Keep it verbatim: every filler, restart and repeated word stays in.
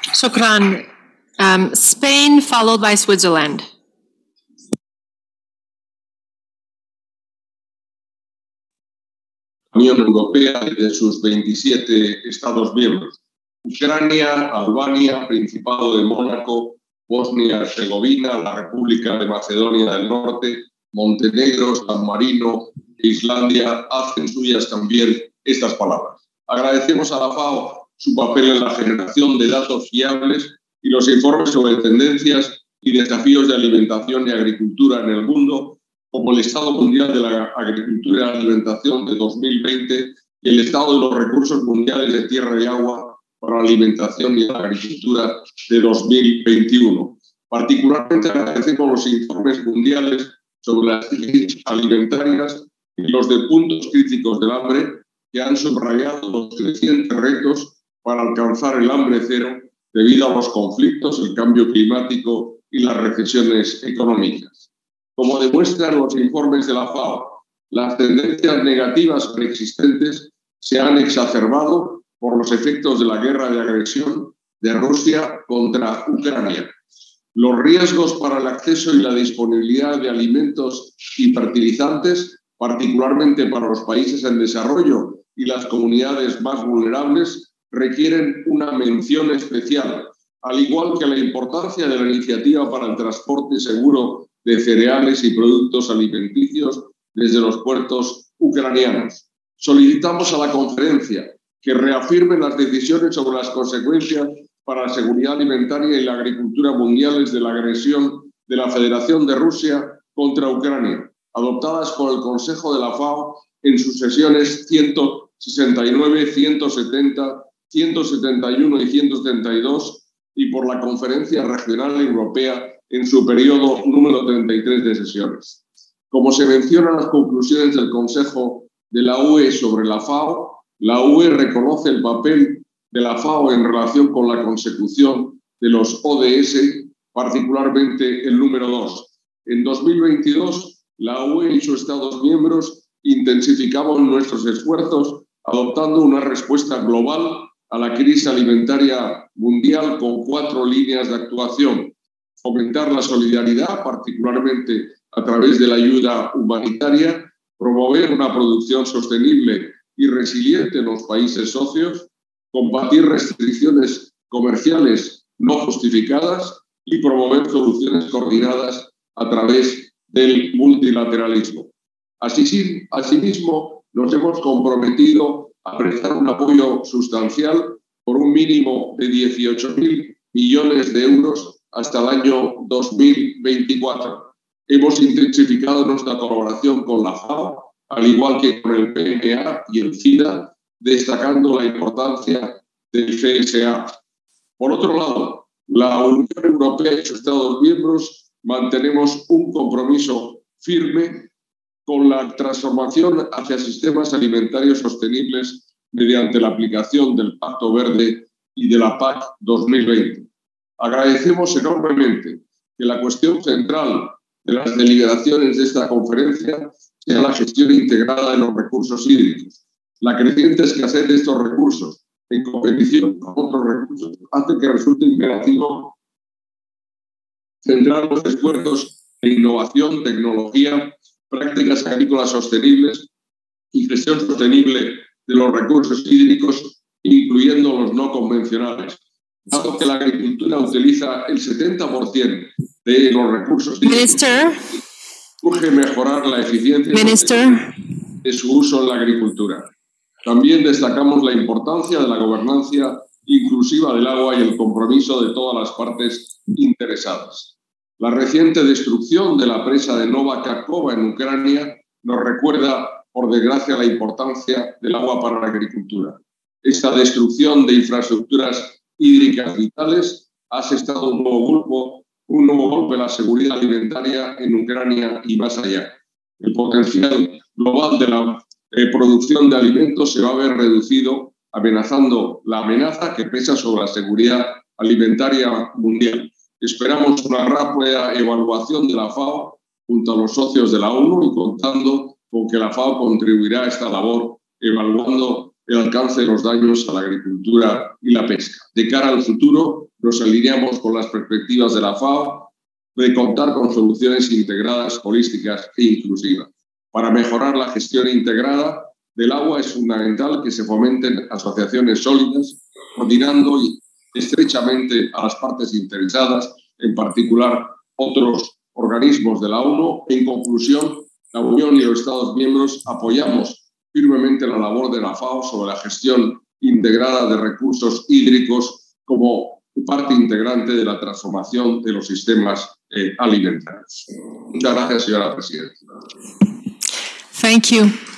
Shukran. Um, Spain, followed by Switzerland. La Unión Europea y de sus veintisiete Estados miembros. Ucrania, Albania, Principado de Mónaco, Bosnia-Herzegovina, la República de Macedonia del Norte, Montenegro, San Marino e Islandia hacen suyas también estas palabras. Agradecemos a la FAO su papel en la generación de datos fiables y los informes sobre tendencias y desafíos de alimentación y agricultura en el mundo, como el Estado Mundial de la Agricultura y la Alimentación de dos mil veinte y el Estado de los Recursos Mundiales de Tierra y Agua para la Alimentación y la Agricultura de dos mil veintiuno. Particularmente agradecemos los informes mundiales sobre las crisis alimentarias y los de puntos críticos del hambre, que han subrayado los crecientes retos para alcanzar el hambre cero debido a los conflictos, el cambio climático y las recesiones económicas. Como demuestran los informes de la FAO, las tendencias negativas preexistentes se han exacerbado por los efectos de la guerra de agresión de Rusia contra Ucrania. Los riesgos para el acceso y la disponibilidad de alimentos y fertilizantes, particularmente para los países en desarrollo y las comunidades más vulnerables, requieren una mención especial, al igual que la importancia de la iniciativa para el transporte seguro de cereales y productos alimenticios desde los puertos ucranianos. Solicitamos a la conferencia que reafirme las decisiones sobre las consecuencias para la seguridad alimentaria y la agricultura mundiales de la agresión de la Federación de Rusia contra Ucrania, adoptadas por el Consejo de la FAO en sus sesiones ciento sesenta y nueve, ciento setenta, ciento setenta y uno y ciento setenta y dos y por la Conferencia Regional Europea en su periodo número treinta y tres de sesiones. Como se menciona en las conclusiones del Consejo de la U E sobre la FAO, la U E reconoce el papel de la FAO en relación con la consecución de los O D S, particularmente el número dos. En dos mil veintidós, la U E y sus Estados miembros intensificamos nuestros esfuerzos adoptando una respuesta global a la crisis alimentaria mundial con cuatro líneas de actuación: fomentar la solidaridad, particularmente a través de la ayuda humanitaria, promover una producción sostenible y resiliente en los países socios, combatir restricciones comerciales no justificadas y promover soluciones coordinadas a través del multilateralismo. Así, asimismo, nos hemos comprometido a prestar un apoyo sustancial por un mínimo de dieciocho mil millones de euros hasta el año dos mil veinticuatro. Hemos intensificado nuestra colaboración con la FAO, al igual que con el P M A y el SIDA, destacando la importancia del C S A. Por otro lado, la Unión Europea y sus Estados miembros mantenemos un compromiso firme con la transformación hacia sistemas alimentarios sostenibles mediante la aplicación del Pacto Verde y de la P A C dos mil veinte. Agradecemos enormemente que la cuestión central de las deliberaciones de esta conferencia sea la gestión integrada de los recursos hídricos. La creciente escasez de estos recursos en competición con otros recursos hace que resulte imperativo centrar los esfuerzos en innovación, tecnología, prácticas agrícolas sostenibles y gestión sostenible de los recursos hídricos, incluyendo los no convencionales. Dado que la agricultura utiliza el setenta por ciento de los recursos hídricos, urge mejorar la eficiencia de su uso en la agricultura. También destacamos la importancia de la gobernanza inclusiva del agua y el compromiso de todas las partes interesadas. La reciente destrucción de la presa de Nova Kakhovka en Ucrania nos recuerda, por desgracia, la importancia del agua para la agricultura. Esta destrucción de infraestructuras hídricas vitales ha asestado un nuevo golpe, un nuevo golpe a la seguridad alimentaria en Ucrania y más allá. El potencial global de la eh, producción de alimentos se va a ver reducido, amenazando la amenaza que pesa sobre la seguridad alimentaria mundial. Esperamos una rápida evaluación de la FAO junto a los socios de la ONU y contando con que la FAO contribuirá a esta labor evaluando el alcance de los daños a la agricultura y la pesca. De cara al futuro, nos alineamos con las perspectivas de la FAO de contar con soluciones integradas, holísticas e inclusivas. Para mejorar la gestión integrada del agua es fundamental que se fomenten asociaciones sólidas, coordinando estrechamente a las partes interesadas, en particular otros organismos de la ONU. En conclusión, la Unión y los Estados miembros apoyamos firmemente la labor de la FAO sobre la gestión integrada de recursos hídricos como parte integrante de la transformación de los sistemas eh, alimentarios. Muchas gracias, señora presidenta. Thank you.